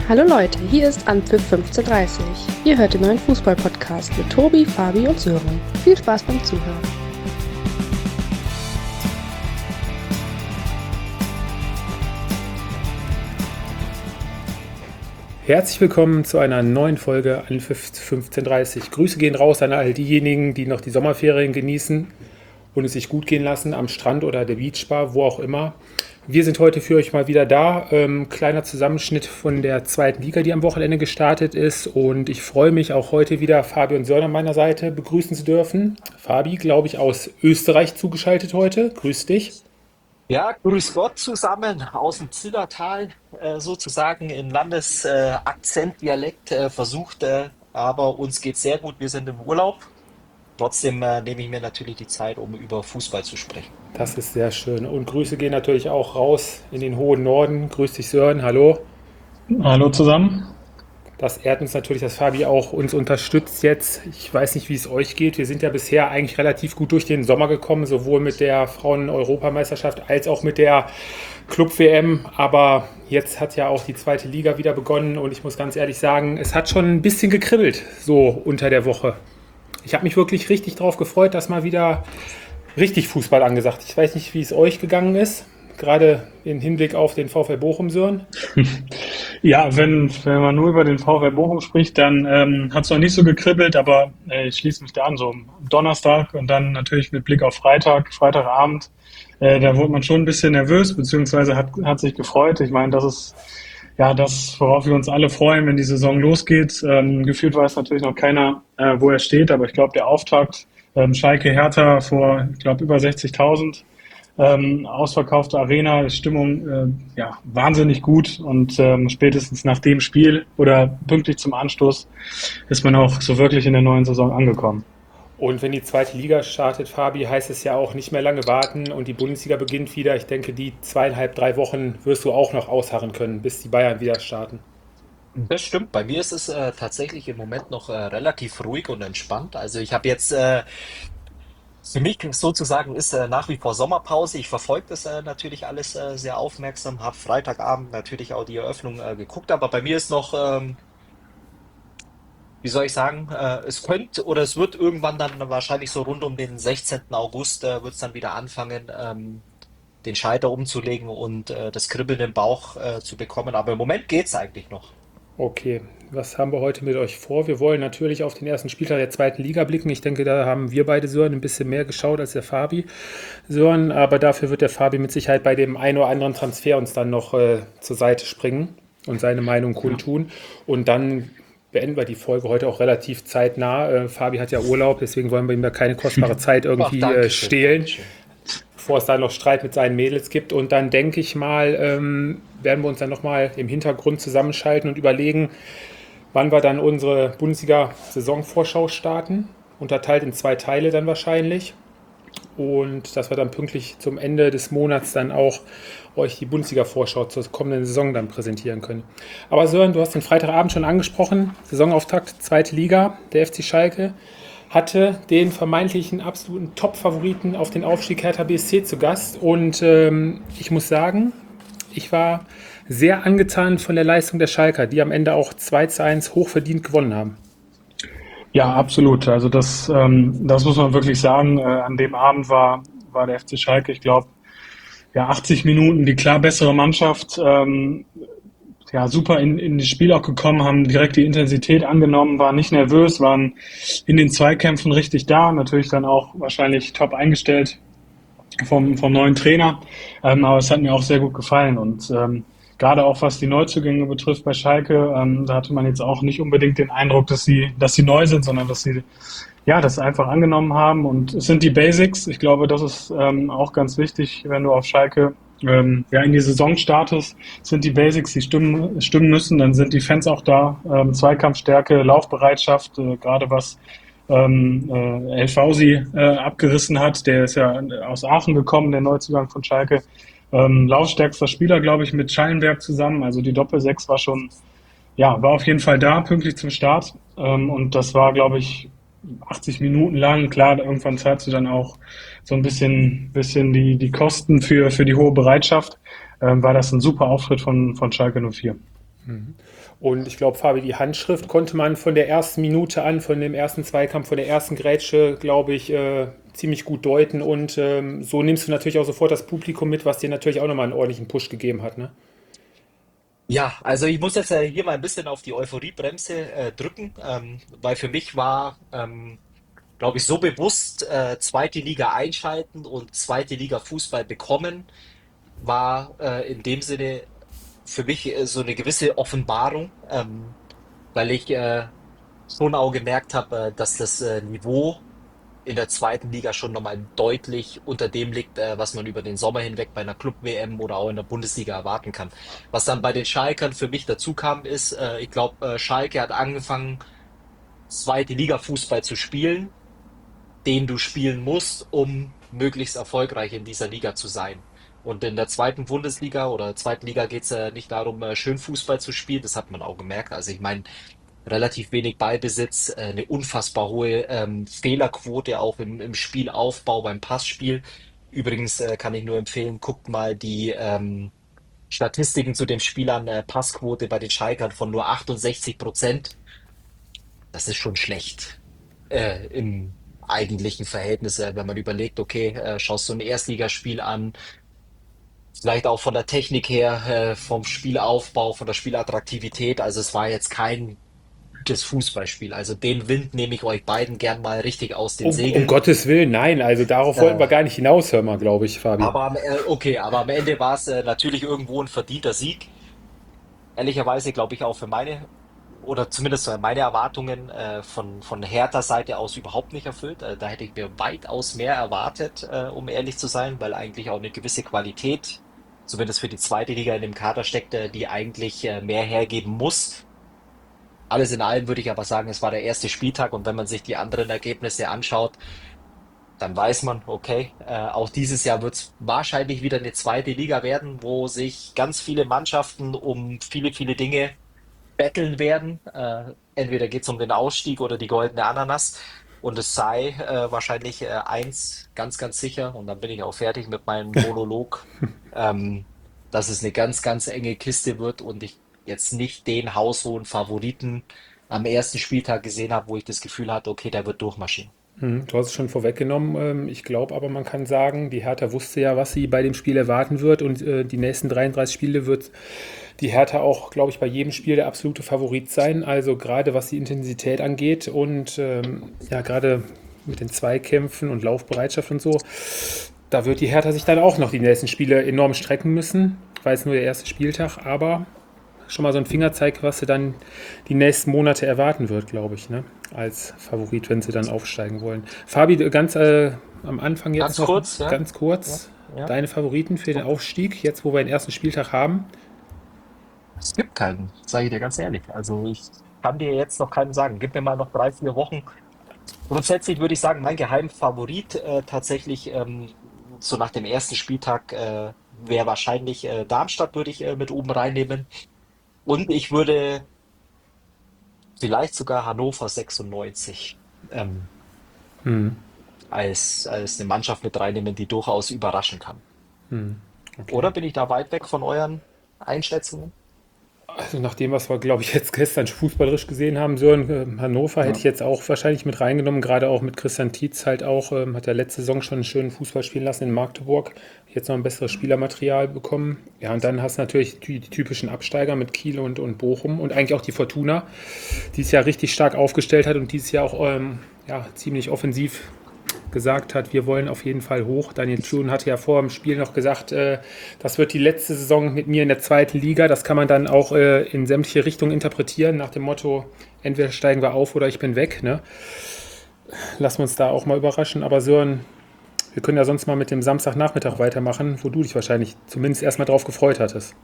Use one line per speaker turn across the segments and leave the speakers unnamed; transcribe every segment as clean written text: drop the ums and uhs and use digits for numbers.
Hallo Leute, hier ist Anpfiff 15:30. Ihr hört den neuen Fußball-Podcast mit Tobi, Fabi und Sören. Viel Spaß beim Zuhören.
Herzlich willkommen zu einer neuen Folge Anpfiff 15:30. Grüße gehen raus an all diejenigen, die noch die Sommerferien genießen und es sich gut gehen lassen am Strand oder der Beachbar, wo auch immer. Wir sind heute für euch mal wieder da. Kleiner Zusammenschnitt von der zweiten Liga, die am Wochenende gestartet ist. Und ich freue mich auch heute wieder, Fabi und Sören an meiner Seite begrüßen zu dürfen. Fabi, glaube ich, aus Österreich zugeschaltet heute. Grüß dich.
Ja, grüß Gott zusammen aus dem Zillertal, sozusagen in Landesakzent, Dialekt versucht, aber uns geht's sehr gut, wir sind im Urlaub. Trotzdem nehme ich mir natürlich die Zeit, um über Fußball zu sprechen.
Das ist sehr schön. Und Grüße gehen natürlich auch raus in den hohen Norden. Grüß dich, Sören. Hallo.
Hallo zusammen.
Das ehrt uns natürlich, dass Fabi auch uns unterstützt jetzt. Ich weiß nicht, wie es euch geht. Wir sind ja bisher eigentlich relativ gut durch den Sommer gekommen, sowohl mit der Frauen-Europameisterschaft als auch mit der Club-WM. Aber jetzt hat ja auch die zweite Liga wieder begonnen und ich muss ganz ehrlich sagen, es hat schon ein bisschen gekribbelt, so unter der Woche. Ich habe mich wirklich richtig drauf gefreut, dass mal wieder richtig Fußball angesagt. Ich weiß nicht, wie es euch gegangen ist, gerade im Hinblick auf den VfL Bochum, Sören.
Ja, wenn man nur über den VfL Bochum spricht, dann hat es noch nicht so gekribbelt, aber ich schließe mich da an, so am Donnerstag und dann natürlich mit Blick auf Freitagabend, da wurde man schon ein bisschen nervös, beziehungsweise hat sich gefreut. Ich meine, das ist ja das, worauf wir uns alle freuen, wenn die Saison losgeht. Gefühlt weiß natürlich noch keiner, wo er steht, aber ich glaube, der Auftakt, Schalke Hertha vor, ich glaube, über 60.000, ausverkaufte Arena, Stimmung ja wahnsinnig gut und spätestens nach dem Spiel oder pünktlich zum Anstoß ist man auch so wirklich in der neuen Saison angekommen.
Und wenn die zweite Liga startet, Fabi, heißt es ja auch nicht mehr lange warten und die Bundesliga beginnt wieder. Ich denke, die 2,5, 3 Wochen wirst du auch noch ausharren können, bis die Bayern wieder starten.
Das stimmt, bei mir ist es tatsächlich im Moment noch relativ ruhig und entspannt. Also ich habe jetzt für mich sozusagen ist nach wie vor Sommerpause. Ich verfolge das natürlich alles sehr aufmerksam, habe Freitagabend natürlich auch die Eröffnung geguckt, aber bei mir ist noch wie soll ich sagen, es könnte oder es wird irgendwann dann wahrscheinlich so rund um den 16. August wird es dann wieder anfangen, den Schalter umzulegen und das Kribbeln im Bauch zu bekommen. Aber im Moment geht's eigentlich noch.
Okay, was haben wir heute mit euch vor? Wir wollen natürlich auf den ersten Spieltag der zweiten Liga blicken. Ich denke, da haben wir beide, Sören, ein bisschen mehr geschaut als der Fabi. Sören, aber dafür wird der Fabi mit Sicherheit bei dem einen oder anderen Transfer uns dann noch zur Seite springen und seine Meinung kundtun. Und dann beenden wir die Folge heute auch relativ zeitnah. Fabi hat ja Urlaub, deswegen wollen wir ihm da keine kostbare Zeit
Ach,
irgendwie
Dankeschön,
stehlen,
Dankeschön.
bevor es da noch Streit mit seinen Mädels gibt. Und dann denke ich mal, werden wir uns dann nochmal im Hintergrund zusammenschalten und überlegen, wann wir dann unsere Bundesliga-Saisonvorschau starten. Unterteilt in 2 Teile dann wahrscheinlich. Und dass wir dann pünktlich zum Ende des Monats dann auch euch die Bundesliga-Vorschau zur kommenden Saison dann präsentieren können. Aber Sören, du hast den Freitagabend schon angesprochen. Saisonauftakt, zweite Liga, der FC Schalke hatte den vermeintlichen absoluten Top-Favoriten auf den Aufstieg Hertha BSC zu Gast. Und ich muss sagen, ich war sehr angetan von der Leistung der Schalker, die am Ende auch 2:1 hochverdient gewonnen haben.
Ja, absolut. Also das muss man wirklich sagen. An dem Abend war der FC Schalke, ich glaube, ja 80 Minuten die klar bessere Mannschaft. Ja, super in das Spiel auch gekommen, haben direkt die Intensität angenommen, waren nicht nervös, waren in den Zweikämpfen richtig da, natürlich dann auch wahrscheinlich top eingestellt vom neuen Trainer. Aber es hat mir auch sehr gut gefallen und gerade auch was die Neuzugänge betrifft bei Schalke, da hatte man jetzt auch nicht unbedingt den Eindruck, dass sie neu sind, sondern dass sie ja das einfach angenommen haben und es sind die Basics. Ich glaube, das ist auch ganz wichtig, wenn du auf Schalke ja in die Saison startest, sind die Basics, die stimmen müssen, dann sind die Fans auch da. Zweikampfstärke, Laufbereitschaft, gerade was El Fausi abgerissen hat, der ist ja aus Aachen gekommen, der Neuzugang von Schalke. Laufstärkster Spieler, glaube ich, mit Schallenberg zusammen. Also die Doppelsechs war schon, ja, war auf jeden Fall da, pünktlich zum Start. Und das war, glaube ich, 80 Minuten lang. Klar, irgendwann zahlst du dann auch so ein bisschen die Kosten für die hohe Bereitschaft. War das ein super Auftritt von Schalke 04.
Und ich glaube, Fabi, die Handschrift konnte man von der ersten Minute an, von dem ersten Zweikampf, von der ersten Grätsche, glaube ich, ziemlich gut deuten. Und so nimmst du natürlich auch sofort das Publikum mit, was dir natürlich auch nochmal einen ordentlichen Push gegeben hat. Ne?
Ja, also ich muss jetzt hier mal ein bisschen auf die Euphoriebremse drücken, weil für mich war, glaube ich, so bewusst zweite Liga einschalten und zweite Liga Fußball bekommen, war in dem Sinne für mich so eine gewisse Offenbarung, weil ich schon auch gemerkt habe, dass das Niveau in der zweiten Liga schon nochmal deutlich unter dem liegt, was man über den Sommer hinweg bei einer Club-WM oder auch in der Bundesliga erwarten kann. Was dann bei den Schalkern für mich dazu kam, ist, ich glaube, Schalke hat angefangen, zweite Liga Fußball zu spielen, den du spielen musst, um möglichst erfolgreich in dieser Liga zu sein. Und in der zweiten Bundesliga oder zweiten Liga geht es nicht darum, schön Fußball zu spielen. Das hat man auch gemerkt. Also ich meine, relativ wenig Ballbesitz, eine unfassbar hohe Fehlerquote auch im Spielaufbau, beim Passspiel. Übrigens kann ich nur empfehlen, guckt mal die Statistiken zu den Spielern, Passquote bei den Schalkern von nur 68%. Das ist schon schlecht im eigentlichen Verhältnis, wenn man überlegt, okay, schaust du ein Erstligaspiel an, vielleicht auch von der Technik her, vom Spielaufbau, von der Spielattraktivität. Also es war jetzt kein gutes Fußballspiel. Also den Wind nehme ich euch beiden gern mal richtig aus den
Um
Segeln.
Gottes Willen, nein, also darauf wollten wir
Äh,
gar nicht hinaus, hör mal, glaube ich, Fabi.
okay, aber am Ende war es natürlich irgendwo ein verdienter Sieg. Ehrlicherweise glaube ich auch für meine, oder zumindest meine Erwartungen von Herthas Seite aus überhaupt nicht erfüllt. Da hätte ich mir weitaus mehr erwartet, um ehrlich zu sein, weil eigentlich auch eine gewisse Qualität, zumindest für die zweite Liga in dem Kader steckt, die eigentlich mehr hergeben muss. Alles in allem würde ich aber sagen, es war der erste Spieltag und wenn man sich die anderen Ergebnisse anschaut, dann weiß man, okay, auch dieses Jahr wird es wahrscheinlich wieder eine zweite Liga werden, wo sich ganz viele Mannschaften um viele, viele Dinge betteln werden. Entweder geht es um den Ausstieg oder die goldene Ananas. Und es sei wahrscheinlich eins ganz, ganz sicher, und dann bin ich auch fertig mit meinem Monolog, ähm, dass es eine ganz, ganz enge Kiste wird und ich jetzt nicht den haushohen Favoriten am ersten Spieltag gesehen habe, wo ich das Gefühl hatte, okay, der wird durchmarschieren.
Du hast es schon vorweggenommen. Ich glaube aber, man kann sagen, die Hertha wusste ja, was sie bei dem Spiel erwarten wird und die nächsten 33 Spiele wird die Hertha auch, glaube ich, bei jedem Spiel der absolute Favorit sein. Also gerade was die Intensität angeht und ja, gerade mit den Zweikämpfen und Laufbereitschaft und so, da wird die Hertha sich dann auch noch die nächsten Spiele enorm strecken müssen. War jetzt nur der erste Spieltag, aber schon mal so ein Fingerzeig, was sie dann die nächsten Monate erwarten wird, glaube ich, ne? Als Favorit, wenn sie dann aufsteigen wollen. Fabi, ganz am Anfang jetzt
Ganz
noch
kurz, ja.
ganz
Ja,
kurz
ja.
deine Favoriten für den Aufstieg, jetzt wo wir den ersten Spieltag haben.
Es gibt keinen, sage ich dir ganz ehrlich. Also ich kann dir jetzt noch keinen sagen. Gib mir mal noch 3, 4 Wochen. Grundsätzlich würde ich sagen, mein Geheimfavorit tatsächlich so nach dem ersten Spieltag wäre wahrscheinlich Darmstadt, würde ich mit oben reinnehmen. Und ich würde vielleicht sogar Hannover 96 ähm,
Hm,
als eine Mannschaft mit reinnehmen, die durchaus überraschen kann.
okay.
Oder bin ich da weit weg von euren Einschätzungen?
Also nach dem, was wir, glaube ich, jetzt gestern fußballerisch gesehen haben, Sören, Hannover hätte
Ja.
ich jetzt auch wahrscheinlich mit reingenommen, gerade auch mit Christian Tietz halt auch, hat ja letzte Saison schon einen schönen Fußball spielen lassen in Magdeburg, jetzt noch ein besseres Spielermaterial bekommen. Ja, und dann hast du natürlich die typischen Absteiger mit Kiel und Bochum und eigentlich auch die Fortuna, die es ja richtig stark aufgestellt hat und dieses Jahr auch ja, ziemlich offensiv gesagt hat, wir wollen auf jeden Fall hoch. Daniel Thun hatte ja vor dem Spiel noch gesagt, das wird die letzte Saison mit mir in der zweiten Liga. Das kann man dann auch in sämtliche Richtungen interpretieren, nach dem Motto, entweder steigen wir auf oder ich bin weg. Ne? Lassen wir uns da auch mal überraschen. Aber Sören, wir können ja sonst mal mit dem Samstagnachmittag weitermachen, wo du dich wahrscheinlich zumindest erstmal drauf gefreut hattest.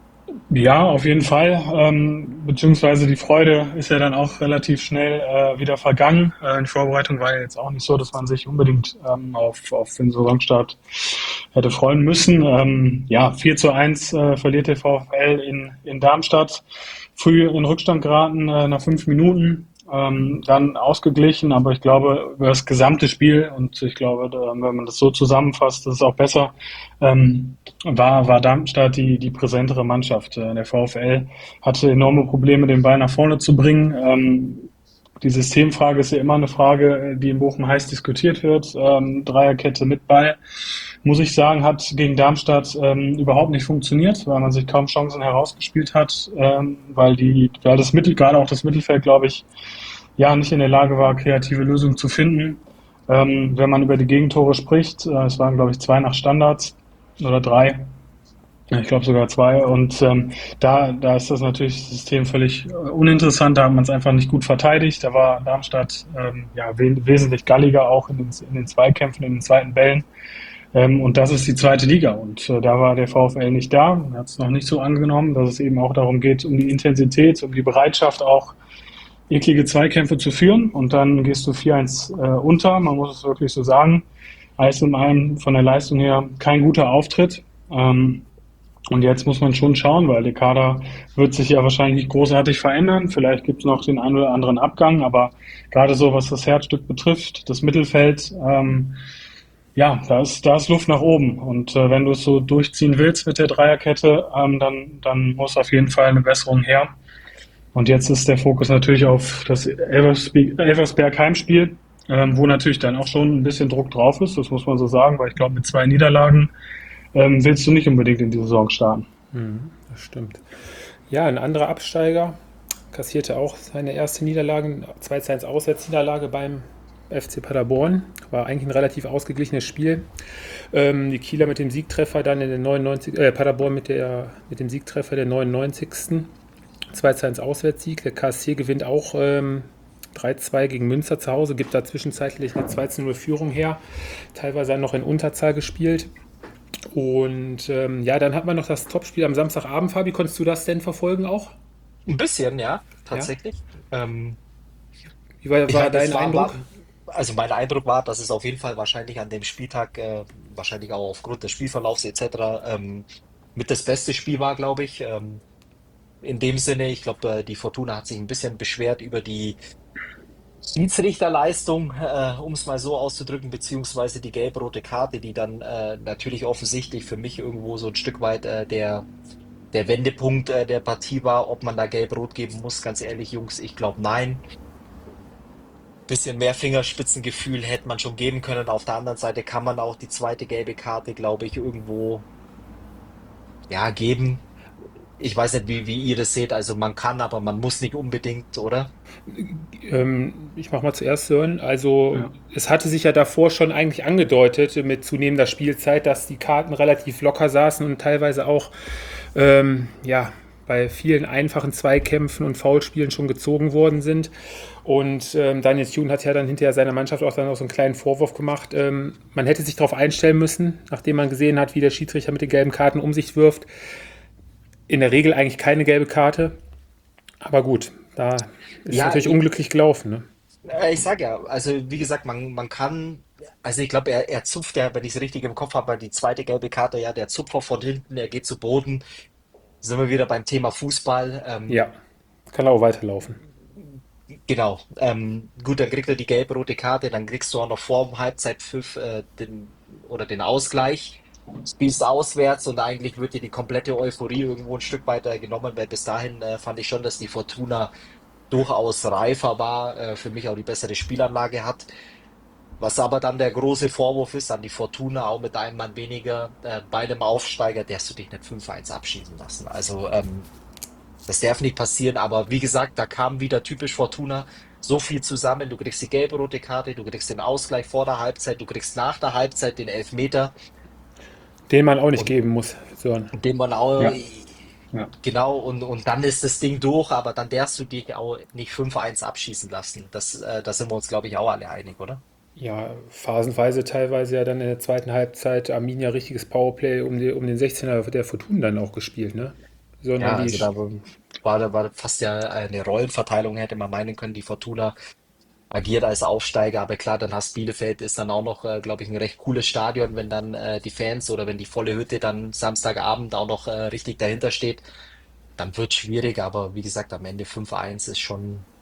Ja, auf jeden Fall. Beziehungsweise die Freude ist ja dann auch relativ schnell wieder vergangen. Die Vorbereitung war ja jetzt auch nicht so, dass man sich unbedingt auf den Saisonstart hätte freuen müssen. Ja, 4:1 verliert der VfL in Darmstadt. Früh in Rückstand geraten nach 5 Minuten. dann ausgeglichen, aber ich glaube, über das gesamte Spiel, und ich glaube, wenn man das so zusammenfasst, das ist auch besser, war Darmstadt die präsentere Mannschaft. Der VfL hatte enorme Probleme, den Ball nach vorne zu bringen. Die Systemfrage ist ja immer eine Frage, die in Bochum heiß diskutiert wird. Dreierkette mit Ball, muss ich sagen, hat gegen Darmstadt überhaupt nicht funktioniert, weil man sich kaum Chancen herausgespielt hat, weil das gerade auch das Mittelfeld, glaube ich, ja nicht in der Lage war, kreative Lösungen zu finden. Wenn man über die Gegentore spricht, es waren, glaube ich, 2 nach Standards oder 3. Ja, ich glaube sogar 2. Und da ist das natürlich das System völlig uninteressant. Da hat man es einfach nicht gut verteidigt. Da war Darmstadt ja, wesentlich galliger auch in den Zweikämpfen, in den zweiten Bällen. Und das ist die zweite Liga. Und da war der VfL nicht da. Er hat es noch nicht so angenommen, dass es eben auch darum geht, um die Intensität, um die Bereitschaft auch eklige Zweikämpfe zu führen. Und dann gehst du 4-1 unter. Man muss es wirklich so sagen. Alles in allem von der Leistung her kein guter Auftritt. Und jetzt muss man schon schauen, weil der Kader wird sich ja wahrscheinlich nicht großartig verändern. Vielleicht gibt es noch den einen oder anderen Abgang, aber gerade so, was das Herzstück betrifft, das Mittelfeld, ja, da ist Luft nach oben. Und wenn du es so durchziehen willst mit der Dreierkette, dann muss auf jeden Fall eine Besserung her. Und jetzt ist der Fokus natürlich auf das Elversberg Heimspiel, wo natürlich dann auch schon ein bisschen Druck drauf ist, das muss man so sagen, weil ich glaube, mit 2 Niederlagen willst du nicht unbedingt in die Saison starten.
Das stimmt. Ja, ein anderer Absteiger kassierte auch seine erste Niederlage, 2:1 Auswärtsniederlage beim FC Paderborn. War eigentlich ein relativ ausgeglichenes Spiel. Die Kieler mit dem Siegtreffer dann in der 99, Paderborn mit dem Siegtreffer der 99. 2:1 Auswärtssieg. Der KSC gewinnt auch 3:2 gegen Münster zu Hause, gibt da zwischenzeitlich eine 2:0 Führung her. Teilweise dann noch in Unterzahl gespielt. Und ja, dann hat man noch das Topspiel am Samstagabend. Fabi, konntest du das denn verfolgen auch?
Ein bisschen, ja,
Ja.
tatsächlich. Ähm,
Wie war,
Ich
war
meine,
dein Eindruck?
also mein Eindruck war, dass es auf jeden Fall wahrscheinlich an dem Spieltag, wahrscheinlich auch aufgrund des Spielverlaufs etc., mit das beste Spiel war, glaube ich. In dem Sinne, ich glaube, die Fortuna hat sich ein bisschen beschwert über die Schiedsrichterleistung, um es mal so auszudrücken, beziehungsweise die gelb-rote Karte, die dann natürlich offensichtlich für mich irgendwo so ein Stück weit der Wendepunkt der Partie war. Ob man da gelb-rot geben muss, ganz ehrlich, Jungs, ich glaube nein. Bisschen mehr Fingerspitzengefühl hätte man schon geben können. Auf der anderen Seite kann man auch die zweite gelbe Karte, glaube ich, irgendwo ja geben. Ich weiß nicht, wie ihr das seht. Also man kann, aber man muss nicht unbedingt, oder?
Ich mache mal zuerst Sören. Also
Ja.
es hatte sich ja davor schon eigentlich angedeutet mit zunehmender Spielzeit, dass die Karten relativ locker saßen und teilweise auch ja, bei vielen einfachen Zweikämpfen und Foulspielen schon gezogen worden sind. Und Daniel Thune hat ja dann hinterher seiner Mannschaft auch dann noch so einen kleinen Vorwurf gemacht. Man hätte sich darauf einstellen müssen, nachdem man gesehen hat, wie der Schiedsrichter mit den gelben Karten um sich wirft. In der Regel eigentlich keine gelbe Karte. Aber gut, da ist es
Ja,
natürlich unglücklich gelaufen. Ne?
ich sag ja, also wie gesagt, man kann, also ich glaube, er zupft ja, wenn ich es richtig im Kopf habe, die zweite gelbe Karte, ja, der Zupfer von hinten, er geht zu Boden. Sind wir wieder beim Thema Fußball.
Ja, kann auch weiterlaufen.
Genau. Gut, dann kriegt er die gelb-rote Karte, dann kriegst du auch noch vor dem Halbzeitpfiff den Ausgleich. Spielst auswärts und eigentlich wird dir die komplette Euphorie irgendwo ein Stück weiter genommen, weil bis dahin fand ich schon, dass die Fortuna durchaus reifer war, für mich auch die bessere Spielanlage hat. Was aber dann der große Vorwurf ist an die Fortuna, auch mit einem Mann weniger, bei einem Aufsteiger, darfst du dich nicht 5:1 abschießen lassen. Also das darf nicht passieren, aber wie gesagt, da kam wieder typisch Fortuna so viel zusammen. Du kriegst die gelbe rote Karte, du kriegst den Ausgleich vor der Halbzeit, du kriegst nach der Halbzeit den Elfmeter
Den man auch nicht
und
geben muss, Sören.
den man auch
Ja, ja.
genau und dann ist das Ding durch, aber dann darfst du dich auch nicht 5:1 abschießen lassen. Da sind wir uns, glaube ich, auch alle einig, oder?
Ja, phasenweise teilweise ja dann in der zweiten Halbzeit Arminia richtiges Powerplay um den 16er der Fortuna dann auch gespielt, ne? Sondern
Ja,
die,
also da war fast ja eine Rollenverteilung, hätte man meinen können. Die Fortuna agiert als Aufsteiger, aber klar, dann hast Bielefeld ist dann auch noch, glaube ich, ein recht cooles Stadion, wenn dann die Fans oder wenn die volle Hütte dann Samstagabend auch noch richtig dahinter steht, dann wird schwierig, aber wie gesagt, am Ende 5:1 ist schon,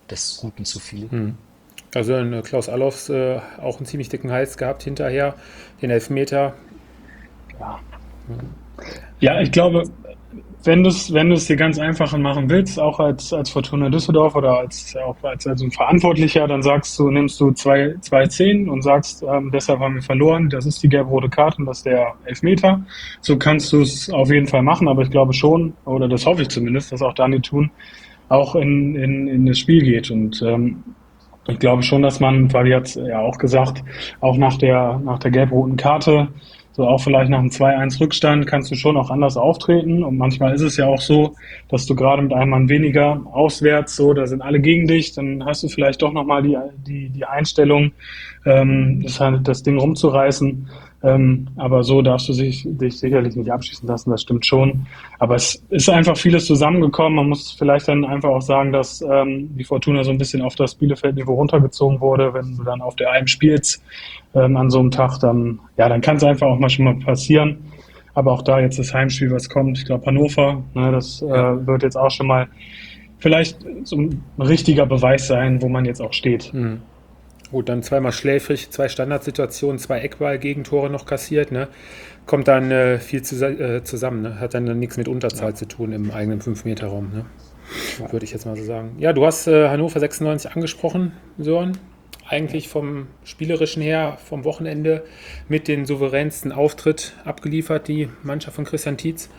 des Guten zu viel.
Also Klaus Allofs auch einen ziemlich dicken Hals gehabt hinterher, den Elfmeter.
Ja. Ja, ich glaube, wenn du es dir ganz einfach machen willst, auch als Fortuna Düsseldorf oder als ein Verantwortlicher, dann nimmst du zwei Szenen und sagst, deshalb haben wir verloren, das ist die gelb-rote Karte und das ist der Elfmeter. So kannst du es auf jeden Fall machen, aber ich glaube schon, oder das hoffe ich zumindest, dass auch Dani Thun auch in das Spiel geht. Und ich glaube schon, dass man, Fabi hat ja auch gesagt, auch nach der gelb-roten Karte, so auch vielleicht nach einem 2-1 Rückstand, kannst du schon auch anders auftreten. Und manchmal ist es ja auch so, dass du gerade mit einem Mann weniger auswärts, so, da sind alle gegen dich, dann hast du vielleicht doch nochmal die Einstellung, das Ding rumzureißen. Aber so darfst du dich sicherlich nicht abschießen lassen, das stimmt schon. Aber es ist einfach vieles zusammengekommen. Man muss vielleicht dann einfach auch sagen, dass die Fortuna so ein bisschen auf das Bielefeld-Niveau runtergezogen wurde. Wenn du dann auf der Alm spielst an so einem Tag, dann kann es einfach auch mal schon mal passieren. Aber auch da jetzt das Heimspiel, was kommt, ich glaube Hannover, ne, das wird jetzt auch schon mal vielleicht so ein richtiger Beweis sein, wo man jetzt auch steht.
Gut, dann zweimal schläfrig, 2 Standardsituationen, 2 Eckball-Gegentore noch kassiert, ne? Kommt dann viel zusammen, ne? Hat dann nichts mit Unterzahl zu tun im eigenen 5-Meter-Raum, ne? Würde ich jetzt mal so sagen. Ja, du hast Hannover 96 angesprochen, Sören. Eigentlich vom Spielerischen her, vom Wochenende mit den souveränsten Auftritt abgeliefert, die Mannschaft von Christian Tietz.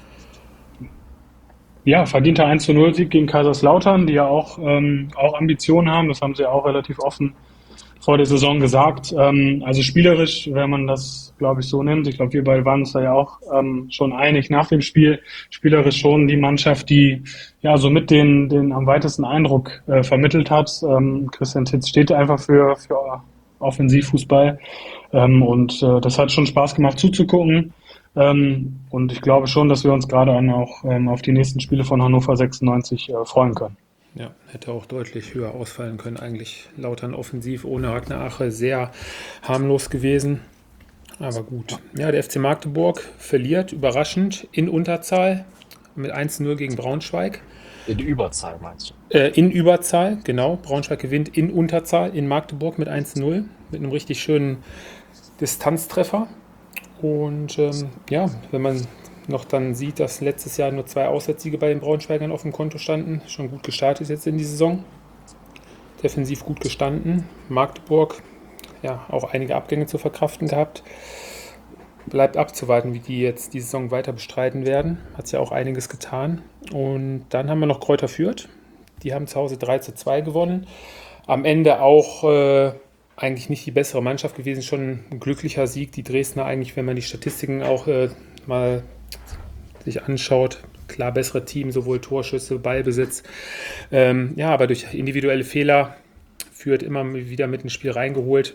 Ja, verdienter 1:0-Sieg gegen Kaiserslautern, die ja auch Ambitionen haben. Das haben sie ja auch relativ offen vor der Saison gesagt. Also spielerisch, wenn man das, glaube ich, so nimmt, ich glaube, wir beide waren uns da ja auch schon einig nach dem Spiel, spielerisch schon die Mannschaft, die ja so mit den am weitesten Eindruck vermittelt hat. Christian Tietz steht einfach für Offensivfußball und das hat schon Spaß gemacht zuzugucken. Und ich glaube schon, dass wir uns gerade auch auf die nächsten Spiele von Hannover 96 freuen können.
Ja, hätte auch deutlich höher ausfallen können. Eigentlich Lautern offensiv ohne Ragnar Ache sehr harmlos gewesen. Aber gut. Ja, der FC Magdeburg verliert überraschend in Unterzahl mit 1:0 gegen Braunschweig.
In Überzahl meinst du?
In Überzahl, genau. Braunschweig gewinnt in Unterzahl in Magdeburg mit 1:0 mit einem richtig schönen Distanztreffer. Und wenn man noch dann sieht, dass letztes Jahr nur 2 Auswärtssiege bei den Braunschweigern auf dem Konto standen. Schon gut gestartet jetzt in die Saison. Defensiv gut gestanden. Magdeburg, ja, auch einige Abgänge zu verkraften gehabt. Bleibt abzuwarten, wie die jetzt die Saison weiter bestreiten werden. Hat es ja auch einiges getan. Und dann haben wir noch Kräuter Fürth. Die haben zu Hause 3:2 gewonnen. Am Ende auch eigentlich nicht die bessere Mannschaft gewesen. Schon ein glücklicher Sieg. Die Dresdner eigentlich, wenn man die Statistiken auch mal sich anschaut, klar bessere Team, sowohl Torschüsse, Ballbesitz. Aber durch individuelle Fehler Fürth immer wieder mit ins Spiel reingeholt.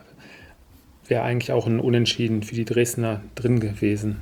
Wäre eigentlich auch ein Unentschieden für die Dresdner drin gewesen.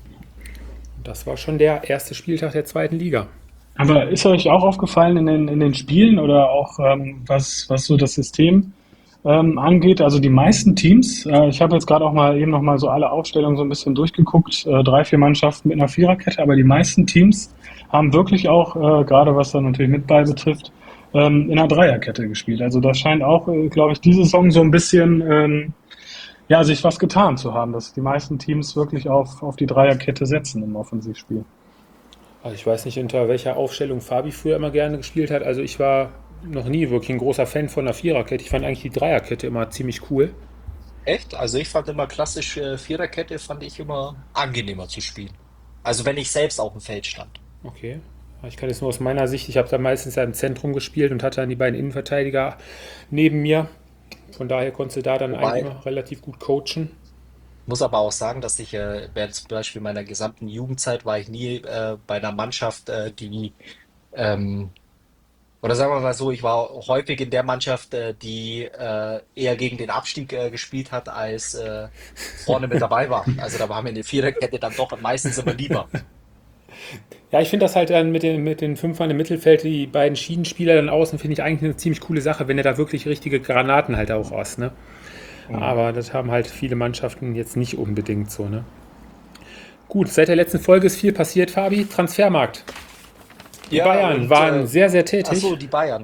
Das war schon der erste Spieltag der 2. Liga.
Aber ist euch auch aufgefallen in den Spielen oder auch was so das System angeht? Also die meisten Teams, ich habe jetzt gerade auch mal eben noch mal so alle Aufstellungen so ein bisschen durchgeguckt, 3, 4 Mannschaften mit einer Viererkette, aber die meisten Teams haben wirklich auch, gerade was dann natürlich mit Ball betrifft, in einer Dreierkette gespielt. Also das scheint auch, glaube ich, diese Saison so ein bisschen sich was getan zu haben, dass die meisten Teams wirklich auf die Dreierkette setzen im Offensivspiel.
Also ich weiß nicht, unter welcher Aufstellung Fabi früher immer gerne gespielt hat. Also ich war noch nie wirklich ein großer Fan von einer Viererkette. Ich fand eigentlich die Dreierkette immer ziemlich cool.
Echt? Also ich fand immer klassisch Viererkette fand ich immer angenehmer zu spielen. Also wenn ich selbst auf dem Feld stand.
Okay. Ich kann jetzt nur aus meiner Sicht, ich habe da meistens ja im Zentrum gespielt und hatte dann die beiden Innenverteidiger neben mir. Von daher konntest du da dann eigentlich immer relativ gut coachen.
Muss aber auch sagen, dass ich während zum Beispiel meiner gesamten Jugendzeit war ich nie bei einer Mannschaft, die ähm, oder sagen wir mal so, ich war häufig in der Mannschaft, die eher gegen den Abstieg gespielt hat, als vorne mit dabei war. Also da war mir eine Viererkette dann doch meistens immer lieber.
Ja, ich finde das halt dann mit den Fünfern im Mittelfeld, die beiden Schienenspieler dann außen, finde ich eigentlich eine ziemlich coole Sache, wenn er da wirklich richtige Granaten halt auch hast, ne? Aber das haben halt viele Mannschaften jetzt nicht unbedingt so, ne? Gut, seit der letzten Folge ist viel passiert, Fabi. Transfermarkt. Die Bayern waren sehr, sehr tätig.
Achso, die Bayern.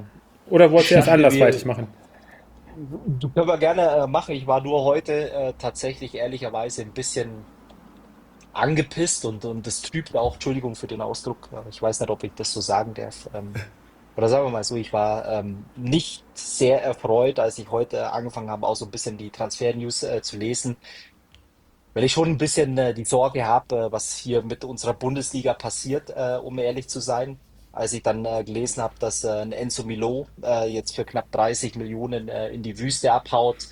Oder wolltest du erst
Wir,
andersweitig machen?
du können wir gerne machen. Ich war nur heute tatsächlich ehrlicherweise ein bisschen angepisst und das trübt auch, Entschuldigung für den Ausdruck, ich weiß nicht, ob ich das so sagen darf. Oder sagen wir mal so, ich war nicht sehr erfreut, als ich heute angefangen habe, auch so ein bisschen die Transfer-News zu lesen, weil ich schon ein bisschen die Sorge habe, was hier mit unserer Bundesliga passiert, um ehrlich zu sein. Als ich dann gelesen habe, dass ein Enzo Milo jetzt für knapp 30 Millionen in die Wüste abhaut.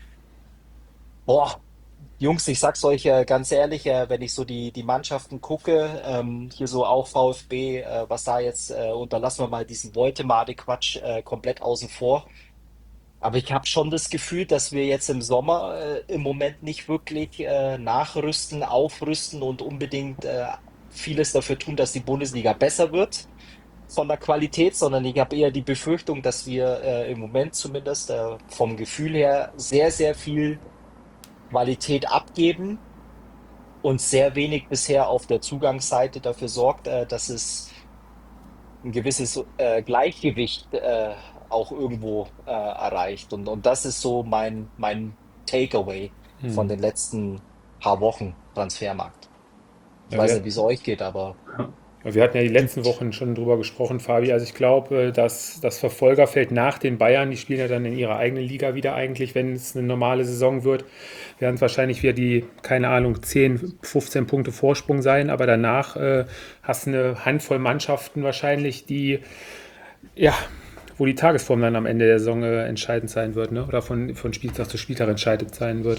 Boah, Jungs, ich sag's euch ganz ehrlich, wenn ich so die Mannschaften gucke, hier so auch VfB, was da jetzt, und da lassen wir mal diesen Voitemade-Quatsch komplett außen vor. Aber ich habe schon das Gefühl, dass wir jetzt im Sommer im Moment nicht wirklich nachrüsten, aufrüsten und unbedingt vieles dafür tun, dass die Bundesliga besser wird von der Qualität, sondern ich habe eher die Befürchtung, dass wir im Moment zumindest vom Gefühl her sehr, sehr viel Qualität abgeben und sehr wenig bisher auf der Zugangsseite dafür sorgt, dass es ein gewisses Gleichgewicht auch irgendwo erreicht. Und das ist so mein Takeaway von den letzten paar Wochen Transfermarkt. Ich
Ja,
weiß nicht, wie es euch geht, aber
wir hatten ja die letzten Wochen schon drüber gesprochen, Fabi. Also ich glaube, dass das Verfolgerfeld nach den Bayern, die spielen ja dann in ihrer eigenen Liga wieder eigentlich, wenn es eine normale Saison wird, werden es wahrscheinlich wieder die, keine Ahnung, 10, 15 Punkte Vorsprung sein. Aber danach hast du eine Handvoll Mannschaften wahrscheinlich, die, ja, wo die Tagesform dann am Ende der Saison entscheidend sein wird, ne? Oder von Spieltag zu Spieltag entscheidend sein wird.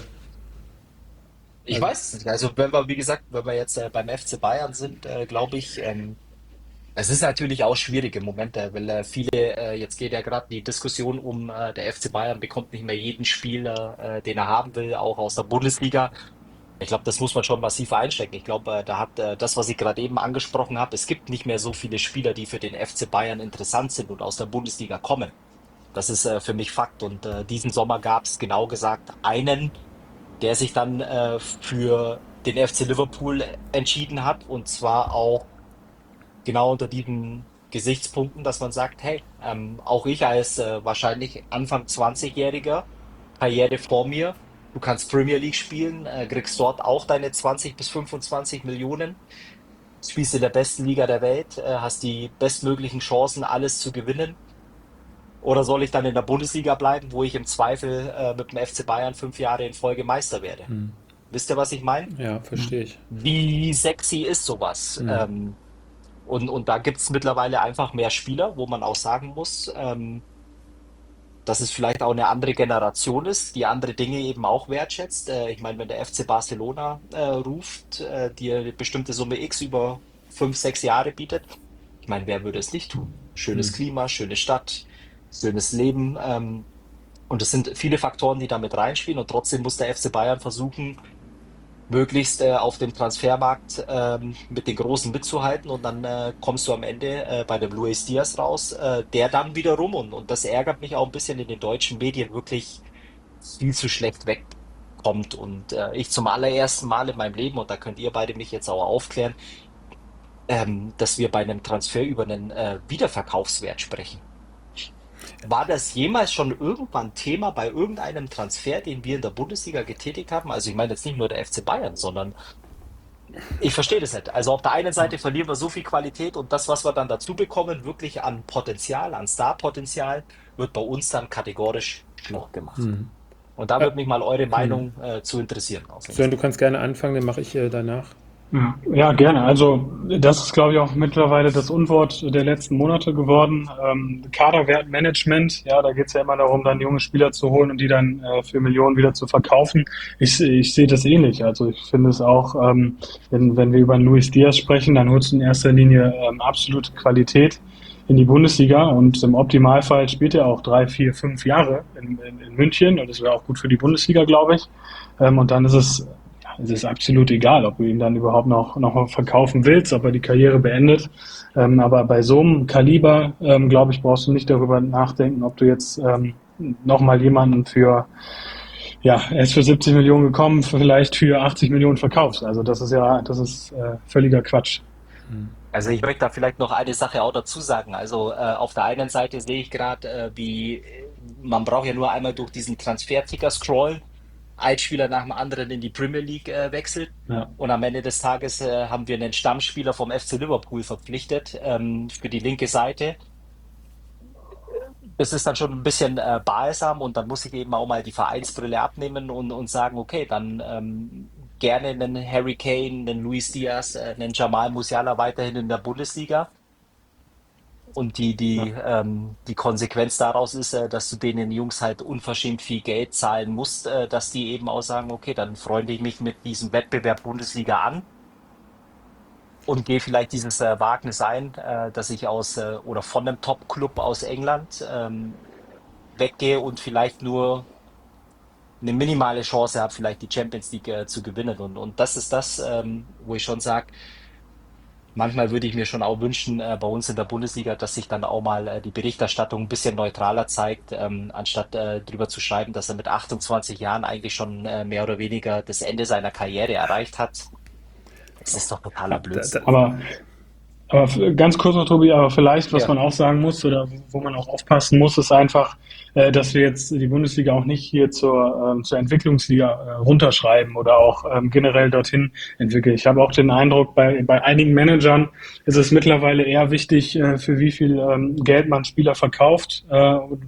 ich
Also,
weiß es nicht. Also wenn wir, wie gesagt, wenn wir jetzt beim FC Bayern sind, glaube ich, es ist natürlich auch schwierig im Moment, weil viele, jetzt geht ja gerade die Diskussion um, der FC Bayern bekommt nicht mehr jeden Spieler, den er haben will, auch aus der Bundesliga. Ich glaube, das muss man schon massiv einstecken. Ich glaube, da hat das, was ich gerade eben angesprochen habe, es gibt nicht mehr so viele Spieler, die für den FC Bayern interessant sind und aus der Bundesliga kommen. Das ist für mich Fakt. Und diesen Sommer gab es genau gesagt einen, der sich dann für den FC Liverpool entschieden hat. Und zwar auch genau unter diesen Gesichtspunkten, dass man sagt, hey, auch ich als wahrscheinlich Anfang 20-Jähriger, Karriere vor mir, du kannst Premier League spielen, kriegst dort auch deine 20 bis 25 Millionen, spielst in der besten Liga der Welt, hast die bestmöglichen Chancen, alles zu gewinnen. Oder soll ich dann in der Bundesliga bleiben, wo ich im Zweifel mit dem FC Bayern 5 Jahre in Folge Meister werde? Wisst ihr, was ich meine?
ja, verstehe ich.
Wie sexy ist sowas? Und da gibt es mittlerweile einfach mehr Spieler, wo man auch sagen muss, dass es vielleicht auch eine andere Generation ist, die andere Dinge eben auch wertschätzt. Ich meine, wenn der FC Barcelona ruft, dir eine bestimmte Summe X über 5, 6 Jahre bietet, ich meine, wer würde es nicht tun? Schönes Klima, schöne Stadt, schönes Leben. Und es sind viele Faktoren, die damit reinspielen. Und trotzdem muss der FC Bayern versuchen, möglichst auf dem Transfermarkt mit den Großen mitzuhalten und dann kommst du am Ende bei dem Luis Diaz raus, der dann wiederum, und das ärgert mich auch ein bisschen in den deutschen Medien, wirklich viel zu schlecht wegkommt und ich zum allerersten Mal in meinem Leben, und da könnt ihr beide mich jetzt auch aufklären, dass wir bei einem Transfer über einen Wiederverkaufswert sprechen. War das jemals schon irgendwann Thema bei irgendeinem Transfer, den wir in der Bundesliga getätigt haben? Also ich meine jetzt nicht nur der FC Bayern, sondern ich verstehe das nicht. Also auf der einen Seite verlieren wir so viel Qualität und das, was wir dann dazu bekommen, wirklich an Potenzial, an Starpotenzial, wird bei uns dann kategorisch schluck gemacht. Und da
Äh,
würde mich mal eure Meinung zu interessieren. Auf jeden
Sven, du
Fall.
kannst gerne anfangen, dann mache ich danach.
Ja, ja, gerne. Also das ist, glaube ich, auch mittlerweile das Unwort der letzten Monate geworden. Kaderwertmanagement, ja, da geht es ja immer darum, dann junge Spieler zu holen und die dann für Millionen wieder zu verkaufen. Ich sehe das ähnlich. Also ich finde es auch, wenn wir über einen Luis Diaz sprechen, dann holst du in erster Linie absolute Qualität in die Bundesliga und im Optimalfall spielt er auch 3, 4, 5 Jahre in München und das wäre auch gut für die Bundesliga, glaube ich. Und dann ist es ist absolut egal, ob du ihn dann überhaupt noch mal verkaufen willst, ob er die Karriere beendet. Aber bei so einem Kaliber, glaube ich, brauchst du nicht darüber nachdenken, ob du jetzt nochmal jemanden er ist für 70 Millionen gekommen, vielleicht für 80 Millionen verkaufst. Also das ist völliger Quatsch.
Also ich möchte da vielleicht noch eine Sache auch dazu sagen. Also auf der einen Seite sehe ich gerade, man braucht ja nur einmal durch diesen Transferticker scrollen, ein Spieler nach dem anderen in die Premier League wechselt
Ja.
und am Ende des Tages haben wir einen Stammspieler vom FC Liverpool verpflichtet für die linke Seite. Das ist dann schon ein bisschen balsam und dann muss ich eben auch mal die Vereinsbrille abnehmen und sagen, okay, dann gerne einen Harry Kane, einen Luis Diaz, einen Jamal Musiala weiterhin in der Bundesliga. Und
Ja.
die Konsequenz daraus ist, dass du denen Jungs halt unverschämt viel Geld zahlen musst, dass die eben auch sagen, okay, dann freunde ich mich mit diesem Wettbewerb Bundesliga an und gehe vielleicht dieses Wagnis ein, dass ich oder von einem Top-Club aus England weggehe und vielleicht nur eine minimale Chance habe, vielleicht die Champions League zu gewinnen. Und das ist das, wo ich schon sage, manchmal würde ich mir schon auch wünschen, bei uns in der Bundesliga, dass sich dann auch mal die Berichterstattung ein bisschen neutraler zeigt, anstatt drüber zu schreiben, dass er mit 28 Jahren eigentlich schon mehr oder weniger das Ende seiner Karriere erreicht hat. Das ist doch totaler
Ja,
Blödsinn.
Aber ganz kurz noch, Tobi, aber vielleicht, was
Ja,
man auch sagen muss oder wo man auch aufpassen muss, ist einfach, dass wir jetzt die Bundesliga auch nicht hier zur Entwicklungsliga runterschreiben oder auch generell dorthin entwickeln. Ich habe auch den Eindruck, bei einigen Managern ist es mittlerweile eher wichtig, für wie viel Geld man Spieler verkauft, und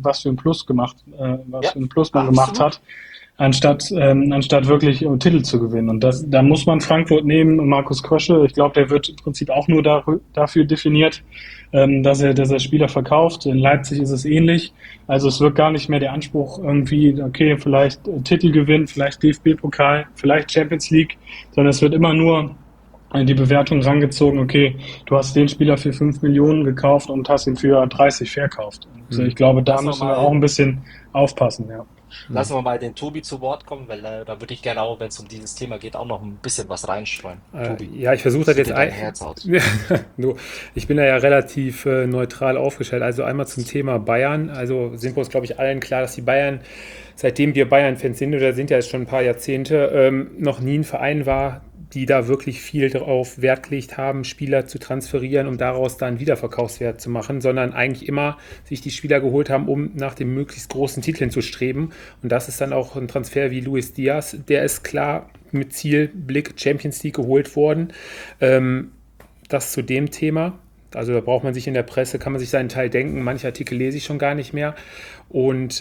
was
ja,
für einen Plus man gemacht
absolut.
hat, anstatt wirklich Titel zu gewinnen. Und da muss man Frankfurt nehmen, Markus Krösche. Ich glaube, der wird im Prinzip auch nur dafür definiert, dass er Spieler verkauft. In Leipzig ist es ähnlich. Also es wird gar nicht mehr der Anspruch irgendwie, okay, vielleicht Titel gewinnen, vielleicht DFB-Pokal, vielleicht Champions League, sondern es wird immer nur die Bewertung rangezogen, okay, du hast den Spieler für 5 Millionen gekauft und hast ihn für 30 verkauft. Und ich glaube, da
Lassen wir
müssen wir auch
mal
ein bisschen aufpassen, ja.
Lassen wir mal den Tobi zu Wort kommen, weil da würde ich gerne auch, wenn es um dieses Thema geht, auch noch ein bisschen was reinstreuen. Tobi,
Ja, ich versuche das
so
jetzt
dir dein Herz aus.
Nur, ich bin da ja relativ neutral aufgestellt. Also einmal zum Thema Bayern. Also sind wir uns, glaube ich, allen klar, dass die Bayern, seitdem wir Bayern-Fans sind, oder sind ja jetzt schon ein paar Jahrzehnte, noch nie ein Verein war, die da wirklich viel darauf Wert gelegt haben, Spieler zu transferieren, um daraus dann Wiederverkaufswert zu machen, sondern eigentlich immer sich die Spieler geholt haben, um nach dem möglichst großen Titeln zu streben. Und das ist dann auch ein Transfer wie Luis Diaz, der ist klar mit Zielblick Champions League geholt worden. Das zu dem Thema. Also da braucht man sich in der Presse, kann man sich seinen Teil denken. Manche Artikel lese ich schon gar nicht mehr. Und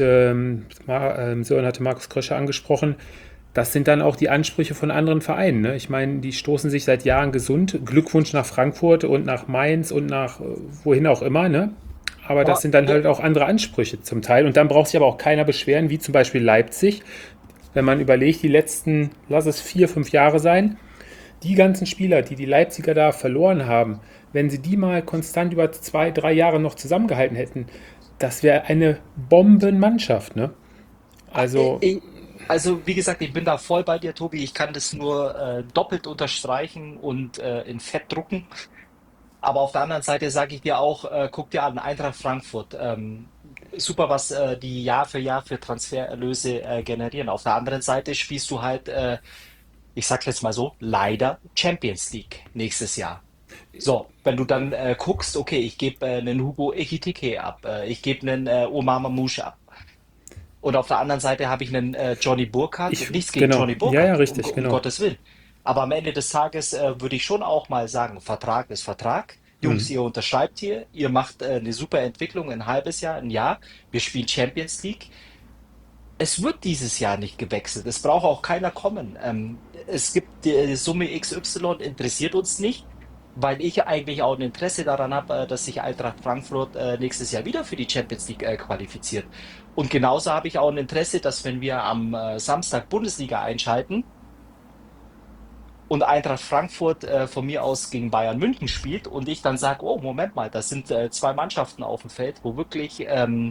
Sören hatte Markus Krösche angesprochen. Das sind dann auch die Ansprüche von anderen Vereinen. Ne? Ich meine, die stoßen sich seit Jahren gesund. Glückwunsch nach Frankfurt und nach Mainz und nach wohin auch immer. Ne? Aber das
Aber
sind dann
ja,
halt auch andere Ansprüche zum Teil. Und dann braucht sich aber auch keiner beschweren, wie zum Beispiel Leipzig. Wenn man überlegt, die letzten, lass es 4, 5 Jahre sein, die ganzen Spieler, die die Leipziger da verloren haben, wenn sie die mal konstant über 2, 3 Jahre noch zusammengehalten hätten, das wäre eine Bombenmannschaft. Ne? Also,
ich, also wie gesagt, ich bin da voll bei dir, Tobi. Ich kann das nur doppelt unterstreichen und in Fett drucken. Aber auf der anderen Seite sage ich dir auch, guck dir an, Eintracht Frankfurt. Super, was die Jahr für Jahr für Transfererlöse generieren. Auf der anderen Seite spielst du halt, ich sag's jetzt mal so, leider Champions League nächstes Jahr. So, wenn du dann guckst, okay, ich gebe einen Hugo Ekitike ab, ich gebe einen Omar Mamouche ab. Und auf der anderen Seite habe ich einen Johnny Burkhardt. Nichts gegen
genau.
Johnny
Ja, ja,
Burkhardt,
richtig,
um
genau.
Gottes Willen. Aber am Ende des Tages würde ich schon auch mal sagen, Vertrag ist Vertrag. Jungs, ihr unterschreibt hier, ihr macht eine super Entwicklung, ein halbes Jahr, ein Jahr. Wir spielen Champions League. Es wird dieses Jahr nicht gewechselt. Es braucht auch keiner kommen. Es gibt die Summe XY, interessiert uns nicht, weil ich eigentlich auch ein Interesse daran habe, dass sich Eintracht Frankfurt nächstes Jahr wieder für die Champions League qualifiziert. Und genauso habe ich auch ein Interesse, dass wenn wir am Samstag Bundesliga einschalten und Eintracht Frankfurt von mir aus gegen Bayern München spielt und ich dann sage, oh, Moment mal, das sind zwei Mannschaften auf dem Feld, wo wirklich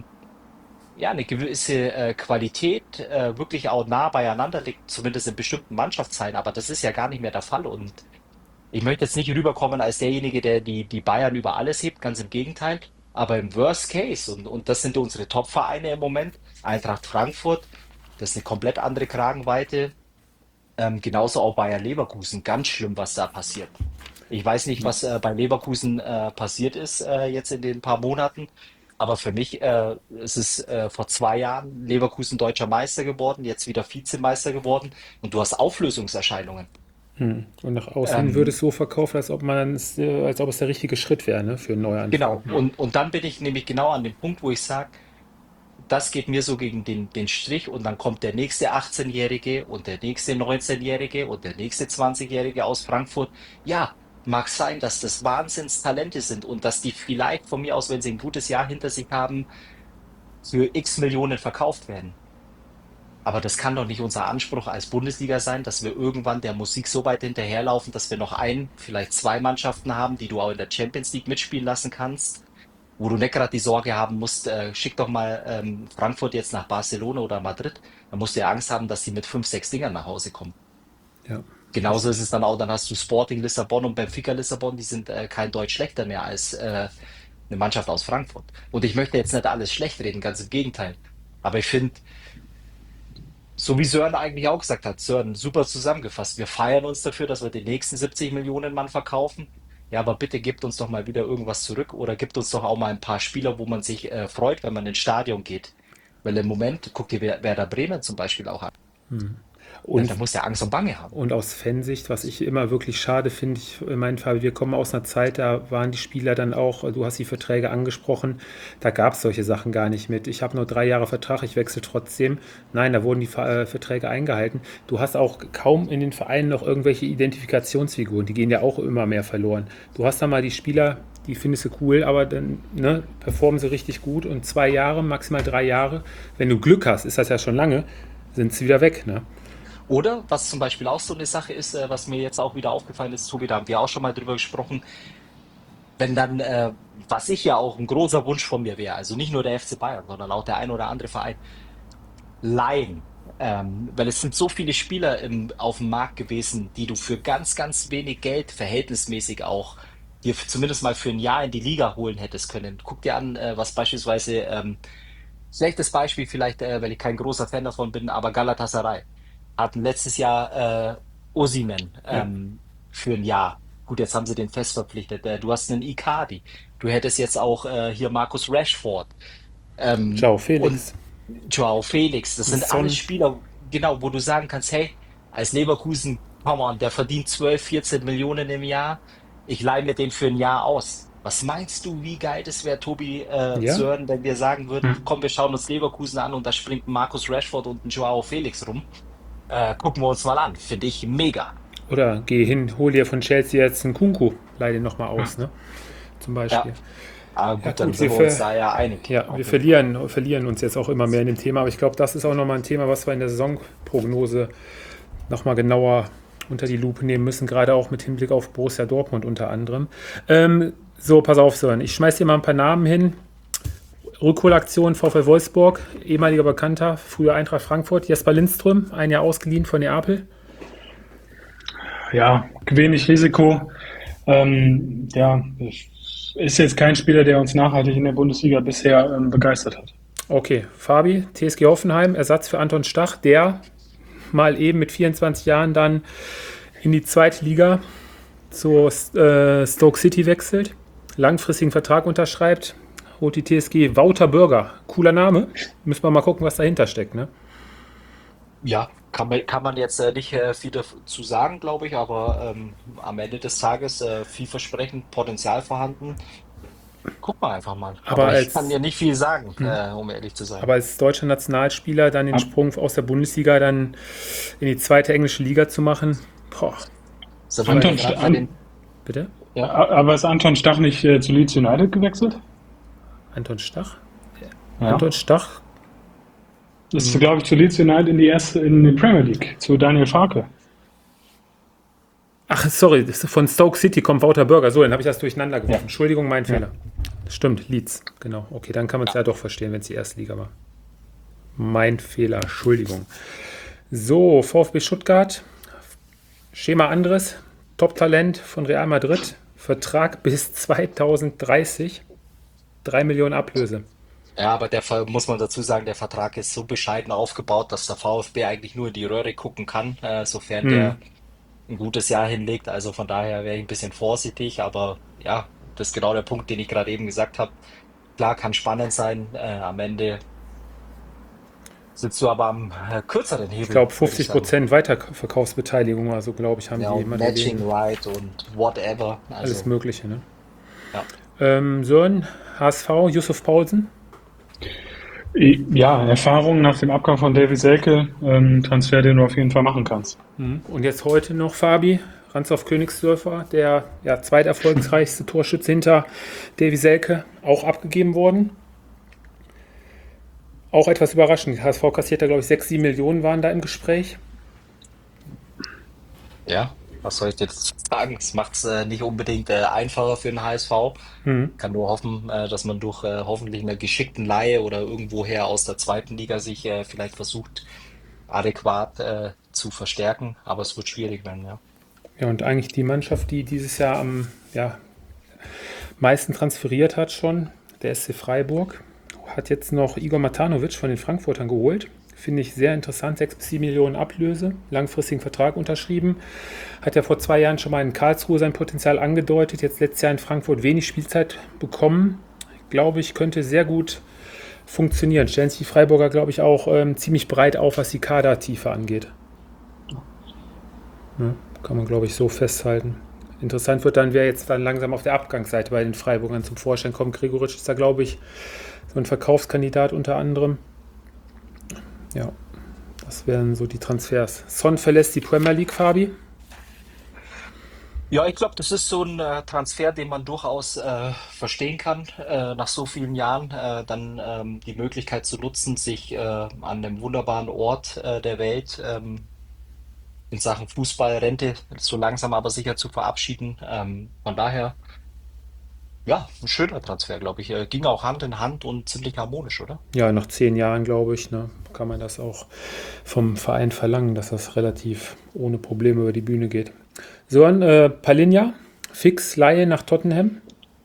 ja, eine gewisse Qualität wirklich auch nah beieinander liegt, zumindest in bestimmten Mannschaftsteilen, aber das ist ja gar nicht mehr der Fall. Und ich möchte jetzt nicht rüberkommen als derjenige, der die Bayern über alles hebt, ganz im Gegenteil. Aber im Worst Case, und das sind unsere Top-Vereine im Moment, Eintracht Frankfurt, das ist eine komplett andere Kragenweite. Genauso auch Bayer Leverkusen, ganz schlimm, was da passiert. Ich weiß nicht, was bei Leverkusen passiert ist jetzt in den paar Monaten, aber für mich ist es vor 2 Jahren Leverkusen deutscher Meister geworden, jetzt wieder Vizemeister geworden und du hast Auflösungserscheinungen.
Und nach außen wird es
Ähm,
so verkauft, als ob es der richtige Schritt wäre, ne, für einen Neuanfang.
genau, und dann bin ich nämlich genau an dem Punkt, wo ich sage, das geht mir so gegen den Strich und dann kommt der nächste 18-Jährige und der nächste 19-Jährige und der nächste 20-Jährige aus Frankfurt. Ja, mag sein, dass das Wahnsinnstalente sind und dass die vielleicht von mir aus, wenn sie ein gutes Jahr hinter sich haben, für x Millionen verkauft werden. Aber das kann doch nicht unser Anspruch als Bundesliga sein, dass wir irgendwann der Musik so weit hinterherlaufen, dass wir noch vielleicht zwei Mannschaften haben, die du auch in der Champions League mitspielen lassen kannst, wo du nicht gerade die Sorge haben musst, schick doch mal Frankfurt jetzt nach Barcelona oder Madrid. Da musst du ja Angst haben, dass die mit 5, 6 Dingern nach Hause kommen.
Ja.
Genauso ist es dann auch, dann hast du Sporting Lissabon und Benfica Lissabon, die sind kein Deutsch schlechter mehr als eine Mannschaft aus Frankfurt. Und ich möchte jetzt nicht alles schlecht reden, ganz im Gegenteil. Aber ich finde, so wie Sören eigentlich auch gesagt hat, Sören, super zusammengefasst. Wir feiern uns dafür, dass wir den nächsten 70 Millionen Mann verkaufen. Ja, aber bitte gebt uns doch mal wieder irgendwas zurück oder gebt uns doch auch mal ein paar Spieler, wo man sich freut, wenn man ins Stadion geht. Weil im Moment, guck dir Werder Bremen zum Beispiel auch an. Da
Und
muss der Angst und Bange haben.
Und aus Fansicht, was ich immer wirklich schade finde, in meinem Fall, wir kommen aus einer Zeit, da waren die Spieler dann auch, du hast die Verträge angesprochen, da gab es solche Sachen gar nicht mit. Ich habe nur 3 Jahre Vertrag, ich wechsle trotzdem. Nein, da wurden die Verträge eingehalten. Du hast auch kaum in den Vereinen noch irgendwelche Identifikationsfiguren, die gehen ja auch immer mehr verloren. Du hast da mal die Spieler, die findest du cool, aber dann performen sie richtig gut und 2 Jahre, maximal 3 Jahre, wenn du Glück hast, ist das ja schon lange, sind sie wieder weg, ne?
Oder was zum Beispiel auch so eine Sache ist, was mir jetzt auch wieder aufgefallen ist, Tobi, da haben wir auch schon mal drüber gesprochen, wenn dann, was ich ja auch ein großer Wunsch von mir wäre, also nicht nur der FC Bayern, sondern auch der ein oder andere Verein, leihen. Weil es sind so viele Spieler auf dem Markt gewesen, die du für ganz, ganz wenig Geld verhältnismäßig auch dir zumindest mal für ein Jahr in die Liga holen hättest können. Guck dir an, was beispielsweise, schlechtes Beispiel vielleicht, weil ich kein großer Fan davon bin, aber Galatasaray hatten letztes Jahr Osimhen
Ja.
für ein Jahr. Gut, jetzt haben sie den fest verpflichtet. Du hast einen Icardi. Du hättest jetzt auch hier Marcus Rashford.
Ciao,
Und
Felix.
Joao Felix, das sind alles
Son,
Spieler, genau, wo du sagen kannst, hey, als Leverkusen, come on, der verdient 12, 14 Millionen im Jahr. Ich leihe mir den für ein Jahr aus. Was meinst du, wie geil das wäre, Tobi,
ja.
Sören, wenn wir sagen würden, komm, wir schauen uns Leverkusen an und da springt ein Marcus Rashford und ein Joao Felix rum. Gucken wir uns mal an. Finde ich mega.
Oder geh hin, hol dir von Chelsea jetzt einen Kunku, leih den nochmal aus, ne? Zum
Ja,
Beispiel.
aber
Ja
gut, dann
gut,
sind wir uns da ja einig.
wir
Auf jeden Fall.
verlieren uns jetzt auch immer mehr in dem Thema, aber ich glaube, das ist auch nochmal ein Thema, was wir in der Saisonprognose nochmal genauer unter die Lupe nehmen müssen, gerade auch mit Hinblick auf Borussia Dortmund unter anderem. So, pass auf, Sören, ich schmeiß dir mal ein paar Namen hin. Rückholaktion VfL Wolfsburg, ehemaliger Bekannter, früher Eintracht Frankfurt, Jesper Lindström, ein Jahr ausgeliehen von Neapel.
Ja, wenig Risiko. Ja, ist jetzt kein Spieler, der uns nachhaltig in der Bundesliga bisher begeistert hat.
Okay, Fabi, TSG Hoffenheim, Ersatz für Anton Stach, der mal eben mit 24 Jahren dann in die zweite Liga zu Stoke City wechselt, langfristigen Vertrag unterschreibt, holt die TSG Wouter Bürger. Cooler Name. Müssen wir mal gucken, was dahinter steckt, ne?
Ja, kann man jetzt nicht viel dazu sagen, glaube ich, aber am Ende des Tages vielversprechend, Potenzial vorhanden. Guck mal einfach mal.
Aber
Aber ich kann
als,
dir nicht viel sagen, um ehrlich zu sein.
aber als deutscher Nationalspieler dann den
Ab-
Sprung aus der Bundesliga dann in die zweite englische Liga zu machen, boah,
So, weil wir
Anton,
gerade bei den,
bitte?
ja,
aber ist Anton Stach nicht zu Leeds United gewechselt?
Anton Stach?
Ja.
Anton Stach?
Ist, glaube ich, zu Leeds United in die Premier League, zu Daniel Farke.
Ach, sorry, das ist von Stoke City kommt Wouter Bürger. So, dann habe ich das durcheinander
Ja.
geworfen. Entschuldigung, mein
Ja.
Fehler. Stimmt, Leeds, genau. Okay, dann kann man es ja doch verstehen, wenn es die erste Liga war. Mein Fehler, Entschuldigung. So, VfB Stuttgart, Schema Andres, Top-Talent von Real Madrid, Vertrag bis 2030, 3 Millionen Ablöse.
ja, aber muss man dazu sagen, der Vertrag ist so bescheiden aufgebaut, dass der VfB eigentlich nur in die Röhre gucken kann, sofern der ein gutes Jahr hinlegt. Also von daher wäre ich ein bisschen vorsichtig, aber ja, das ist genau der Punkt, den ich gerade eben gesagt habe. Klar, kann spannend sein. Am Ende sitzt du aber am kürzeren
Ich
Hebel,
glaube
würde ich sagen.
50% Weiterverkaufsbeteiligung, also glaube ich, haben
Ja,
die
und Matching
Madrilenen.
Right und whatever.
Alles
Also,
Mögliche, ne?
ja.
Sören, HSV, Yusuf Paulsen.
Ja, Erfahrung nach dem Abgang von Davy Selke, Transfer, den du auf jeden Fall machen kannst.
Und jetzt heute noch Fabi, Ransdorf Königsdörfer, der ja, zweiterfolgreichste Torschütze hinter Davy Selke, auch abgegeben worden. Auch etwas überraschend. HSV kassiert da, glaube ich, 6, 7 Millionen waren da im Gespräch.
Ja, was soll ich jetzt sagen? Es macht es nicht unbedingt einfacher für den HSV. Kann nur hoffen, dass man durch hoffentlich eine geschickten Leihe oder irgendwoher aus der zweiten Liga sich vielleicht versucht, adäquat zu verstärken. Aber es wird schwierig werden, ja.
Ja, und eigentlich die Mannschaft, die dieses Jahr am meisten transferiert hat schon, der SC Freiburg, hat jetzt noch Igor Matanovic von den Frankfurtern geholt. Finde ich sehr interessant, 6 bis 7 Millionen Ablöse, langfristigen Vertrag unterschrieben. Hat ja vor 2 Jahren schon mal in Karlsruhe sein Potenzial angedeutet, jetzt letztes Jahr in Frankfurt wenig Spielzeit bekommen. Glaube ich, könnte sehr gut funktionieren. Stellen sich die Freiburger, glaube ich, auch ziemlich breit auf, was die Kadertiefe angeht. Ja, kann man, glaube ich, so festhalten. Interessant wird dann, wer jetzt dann langsam auf der Abgangsseite bei den Freiburgern zum Vorschein kommt. Gregoritsch ist da, glaube ich, so ein Verkaufskandidat unter anderem. Ja, das wären so die Transfers. Son verlässt die Premier League, Fabi.
Ja, ich glaube, das ist so ein Transfer, den man durchaus verstehen kann, nach so vielen Jahren, dann die Möglichkeit zu nutzen, sich an einem wunderbaren Ort der Welt in Sachen Fußballrente so langsam aber sicher zu verabschieden. Von daher, ja, ein schöner Transfer, glaube ich. Ging auch Hand in Hand und ziemlich harmonisch, oder?
Ja, nach 10 Jahren, glaube ich, ne, kann man das auch vom Verein verlangen, dass das relativ ohne Probleme über die Bühne geht. So, Palinja, fix Leihe nach Tottenham.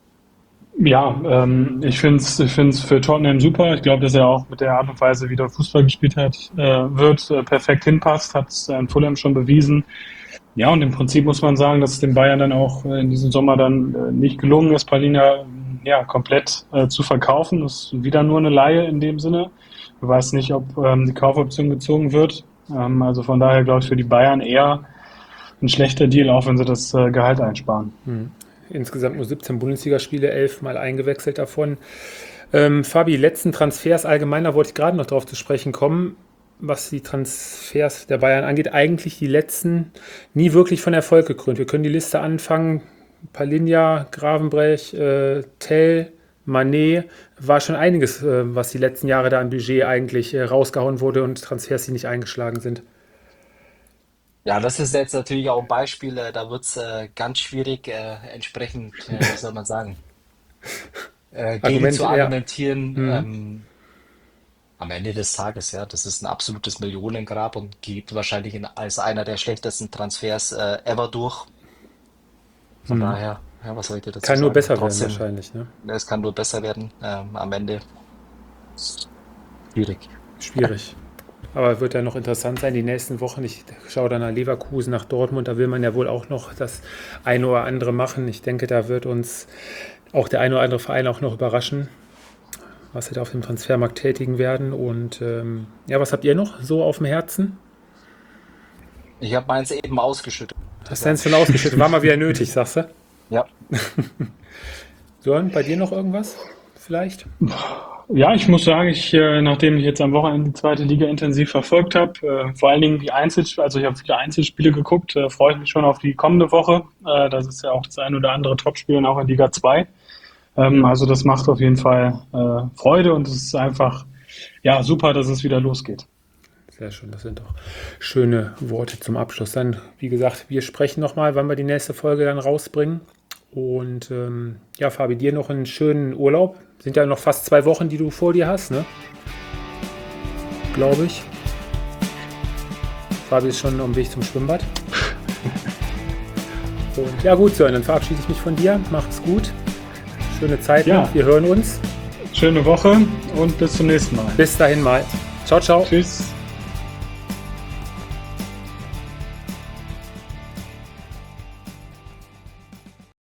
Ja, ich find's für Tottenham super. Ich glaube, dass er auch mit der Art und Weise, wie der Fußball gespielt hat, perfekt hinpasst, hat es in Fulham schon bewiesen. Ja, und im Prinzip muss man sagen, dass es den Bayern dann auch in diesem Sommer dann nicht gelungen ist, Palhinha ja, komplett zu verkaufen. Das ist wieder nur eine Leihe in dem Sinne. Ich weiß nicht, ob die Kaufoption gezogen wird. Also von daher glaube ich für die Bayern eher ein schlechter Deal, auch wenn sie das Gehalt einsparen.
Insgesamt nur 17 Bundesligaspiele, 11 Mal eingewechselt davon. Fabi, letzten Transfers allgemeiner wollte ich gerade noch darauf zu sprechen kommen, was die Transfers der Bayern angeht. Eigentlich die letzten nie wirklich von Erfolg gekrönt. Wir können die Liste anfangen. Palinja, Gravenberch, Tell, Mané, war schon einiges, was die letzten Jahre da an Budget eigentlich rausgehauen wurde und Transfers, die nicht eingeschlagen sind.
Ja, das ist jetzt natürlich auch ein Beispiel, da wird's ganz schwierig, entsprechend, wie soll man sagen, gegen
Argument,
zu
ja.
argumentieren. Am Ende des Tages, ja, das ist ein absolutes Millionengrab und geht wahrscheinlich als einer der schlechtesten Transfers ever durch. Von daher, ja, was soll ich dir dazu
Kann nur
sagen?
besser werden
Trotzdem,
wahrscheinlich, ne?
es kann nur besser werden. Am Ende schwierig.
Schwierig. Aber wird ja noch interessant sein, die nächsten Wochen. Ich schaue dann nach Leverkusen, nach Dortmund. Da will man ja wohl auch noch das eine oder andere machen. Ich denke, da wird uns auch der eine oder andere Verein auch noch überraschen, was sie da auf dem Transfermarkt tätigen werden. Und ja, was habt ihr noch so auf dem Herzen?
Ich habe meins eben ausgeschüttet.
Hast du eins schon ausgeschüttet? War mal wieder nötig, sagst du?
Ja.
Sören, bei dir noch irgendwas? Vielleicht?
Ja, ich muss sagen, nachdem ich jetzt am Wochenende die zweite Liga intensiv verfolgt habe, vor allen Dingen also ich habe viele Einzelspiele geguckt, freue ich mich schon auf die kommende Woche. Das ist ja auch das ein oder andere Topspiel und auch in Liga 2. Also das macht auf jeden Fall Freude und es ist einfach ja super, dass es wieder losgeht.
Sehr schön, das sind doch schöne Worte zum Abschluss. Dann, wie gesagt, wir sprechen nochmal, wann wir die nächste Folge dann rausbringen. Und ja, Fabi, dir noch einen schönen Urlaub. Sind ja noch fast 2 Wochen, die du vor dir hast, ne? Glaube ich. Fabi ist schon auf dem Weg zum Schwimmbad. Und ja gut, Sören, dann verabschiede ich mich von dir. Macht's gut. Schöne Zeit
Ja.
noch. Wir hören uns.
Schöne Woche und bis zum nächsten Mal.
Bis dahin mal. Ciao, ciao.
Tschüss.